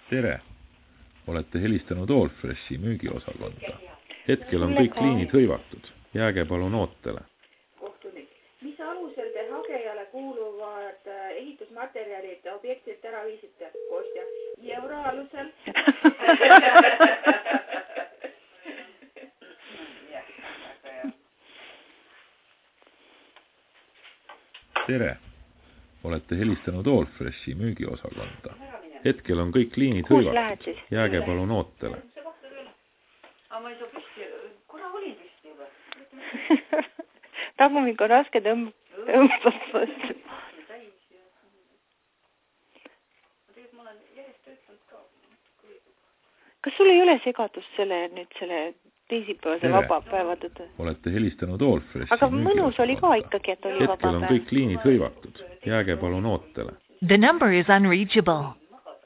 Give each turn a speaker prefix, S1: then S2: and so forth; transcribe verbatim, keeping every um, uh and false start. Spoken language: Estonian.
S1: Tere! Olete helistanud Allfreshi müügiosakonda. Hetkel on kõik liinid hõivatud. Jääge palun ootele.
S2: Kohtunik. Mis alusel te hagejale kuuluvad ehitusmaterjalid objektilt ära viisite? Kostja. Euro alusel?
S1: Tere! Olete helistanud Allfreshi müügiosakonda. Hetkel on kõik liinid hõivatud. Jääge palun ootele.
S2: Aga ma ei saa püsti. Kuna oli püsti juba?
S3: Tagumik on raske tõmbast. Kas sul ei ole segadust selle, nüüd selle teisipäevase vabapäeva tõttu?
S1: Olete helistanud Allfreshi
S3: Aga mõnus oli ka ikkagi, et oli
S1: Hetkel on kõik liinid hõivatud. Jääge palun ootele.
S4: The number is unreachable.